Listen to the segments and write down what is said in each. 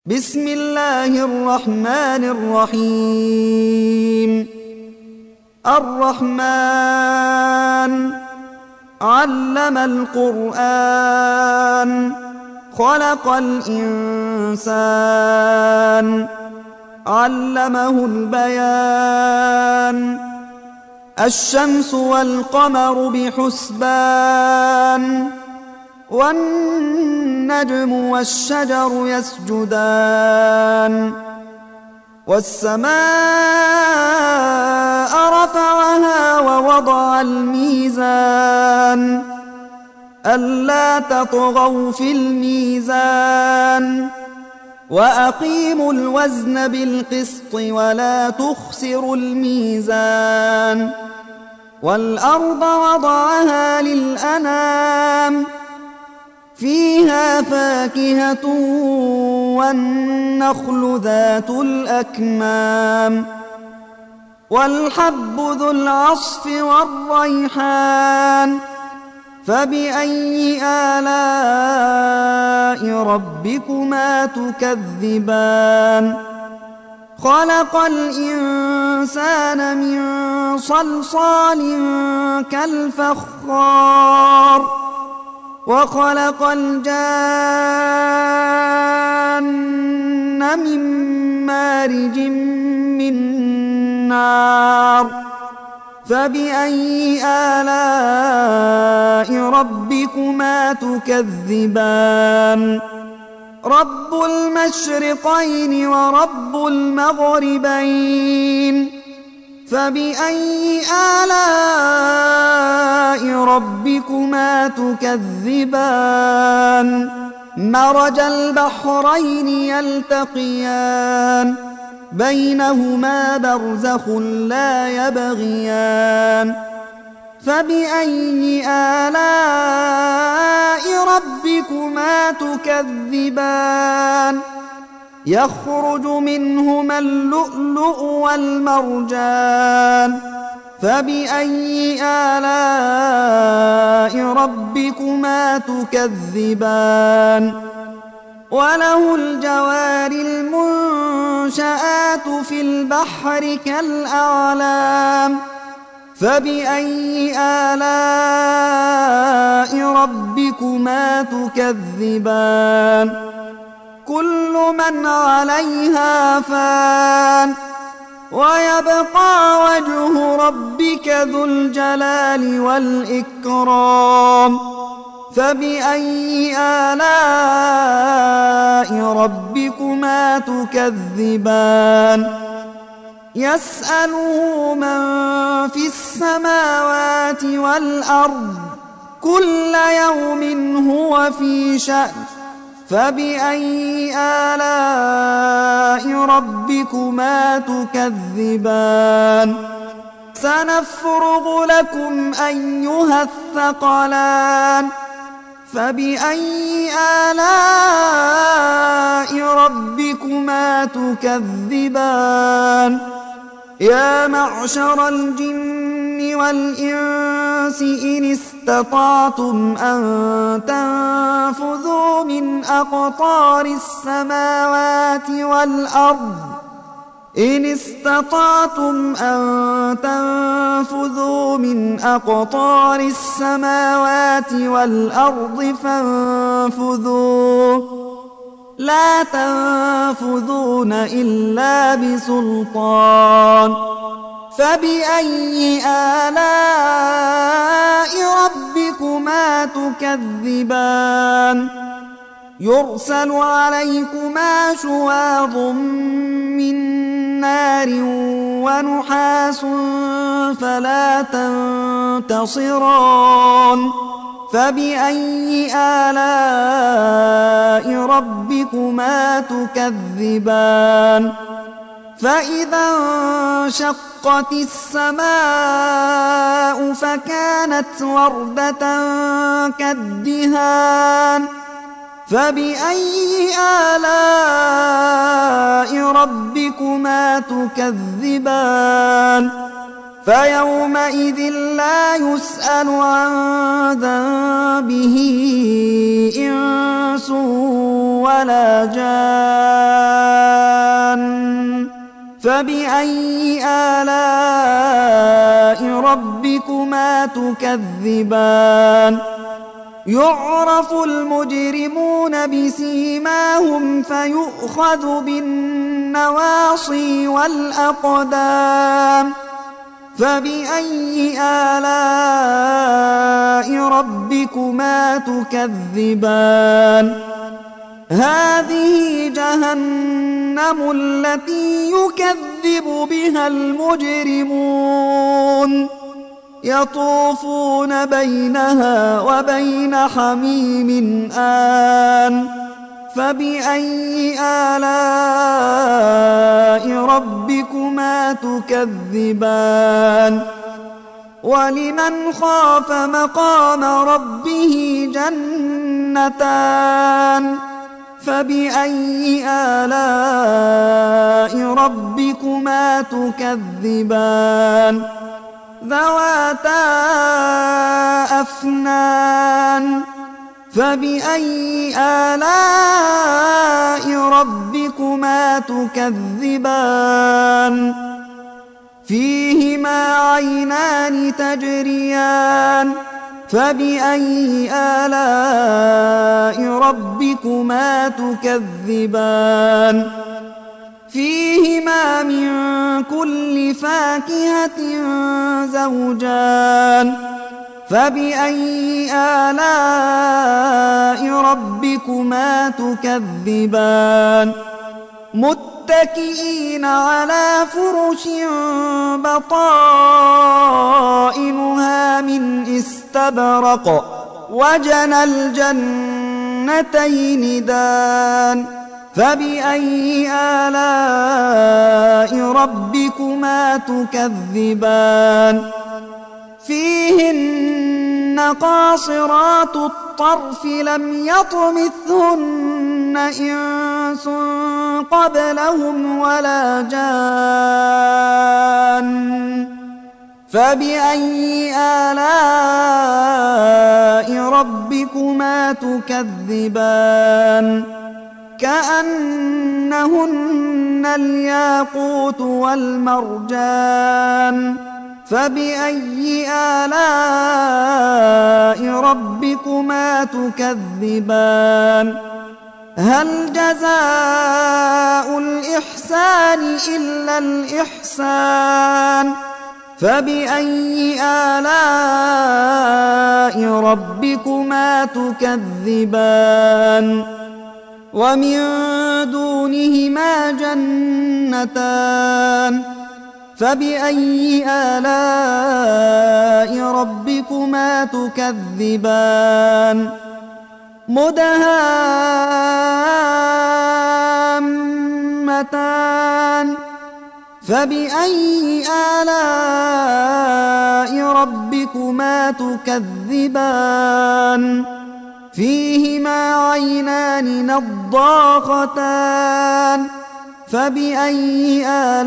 بسم الله الرحمن الرحيم. الرحمن علم القرآن خلق الإنسان علمه البيان. الشمس والقمر بحسبان والنجم والشجر يسجدان. والسماء رفعها ووضع الميزان ألا تطغوا في الميزان وأقيموا الوزن بالقسط ولا تخسروا الميزان. والأرض وضعها للأنام فيها فاكهة والنخل ذات الأكمام والحب ذو العصف والريحان. فبأي آلاء ربكما تكذبان؟ خلق الإنسان من صلصال كالفخار وخلق الجان من مارج من نار. فبأي آلاء ربكما تكذبان؟ رب المشرقين ورب المغربين. فبأي آلاء ربكما تكذبان؟ مرج البحرين يلتقيان بينهما برزخ لا يبغيان. فبأي آلاء ربكما تكذبان؟ يخرج منهما اللؤلؤ والمرجان. فبأي آلاء ربكما تكذبان؟ وله الجوار المنشآت في البحر كالأعلام. فبأي آلاء ربكما تكذبان؟ كل من عليها فان ويبقى وجه ربك ذو الجلال والإكرام. فبأي آلاء ربكما تكذبان؟ يسأله من في السماوات والأرض كل يوم هو في شأن. فبأي آلاء ربكما تكذبان؟ سنفرغ لكم أيها الثقلان. فبأي آلاء ربكما تكذبان؟ يا معشر الجن والإنس إن استطعتم أن تنفذوا من أقطار السماوات والأرض إن استطعتم أن تنفذوا من أقطار السماوات والأرض فانفذوا لا تنفذون إلا بسلطان. فبأي آلاء ربكما تكذبان؟ يرسل عليكما شواظ من نار ونحاس فلا تنتصران. فبأي آلاء ربكما تكذبان؟ فإذا انشقت السماء فكانت وردة كالدهان. فبأي آلاء ربكما تكذبان؟ فيومئذ لا يسأل عن ذنبه إنس ولا جان. فبأي آلاء ربكما تكذبان يعرف المجرمون بسيماهم فيؤخذ بالنواصي والأقدام فبأي آلاء ربكما تكذبان هذه جهنم التي يكذب بها المجرمون يطوفون بينها وبين حميم آن فبأي آلاء ربكما تكذبان ولمن خاف مقام ربه جنتان فبأي آلاء ربكما تكذبان ذواتا أفنان فبأي آلاء ربكما تكذبان فيهما عينان تجريان فبأي آلاء ربكما تكذبان فيهما من كل فاكهة زوجان فبأي آلاء ربكما تكذبان متكئين على فرش بطائنها من استبرق وجنى الجنتين دان فبأي آلاء ربكما تكذبان فيهن قاصرات الطرف لم يطمثهن إنس قبلهم ولا جان فبأي آلاء ربكما تكذبان كأنهن الياقوت والمرجان فبأي آلاء ربكما تكذبان هل جزاء الإحسان إلا الإحسان فبأي آلاء ربكما تكذبان ومن دونهما جنتان فبأي آلاء ربكما تكذبان مدهامتان فبأي آلاء ربكما تكذبان فيهما عينان نضاختان فبأي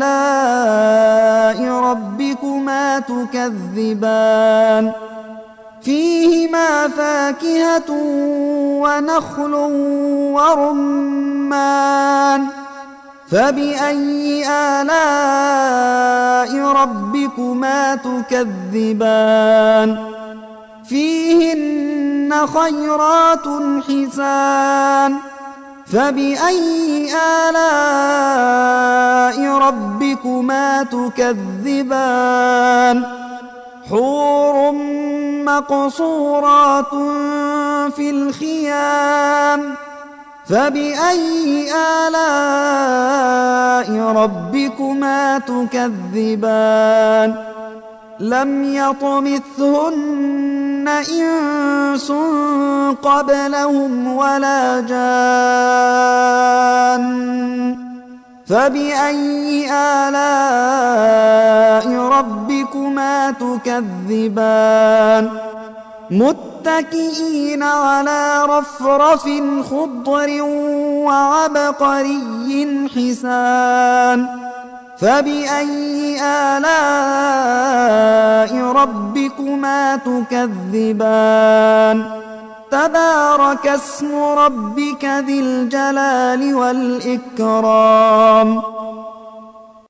آلاء ربكما تكذبان فيهما فاكهة ونخل ورمان فبأي آلاء ربكما تكذبان فيهن خيرات حسان فبأي آلاء ربكما تكذبان حور مقصورات في الخيام فبأي آلاء ربكما تكذبان لم يطمثهن إنس قبلهم ولا جان فبأي آلاء ربكما تكذبان متكئين على رفرف خضر وعبقري حسان فبأي آلاء ربكما تكذبان تبارك اسم ربك ذي الجلال والإكرام